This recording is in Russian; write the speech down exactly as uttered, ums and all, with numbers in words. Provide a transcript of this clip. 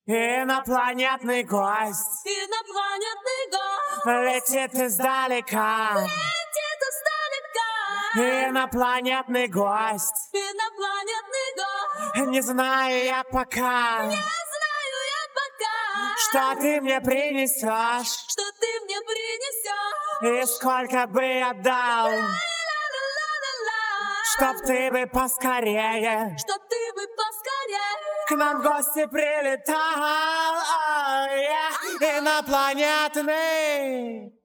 Инопланетный гость Инопланетный гость летит издалека. летит издалека. Инопланетный гость, Инопланетный гость, не знаю я пока, не знаю я пока, что ты мне принесешь что ты мне принесешь. и сколько бы я дал, Ла-ла-ла-ла-ла. чтоб ты бы поскорее Чтоб ты бы поскорее к нам в гости прилетал. Oh, yeah. Инопланетный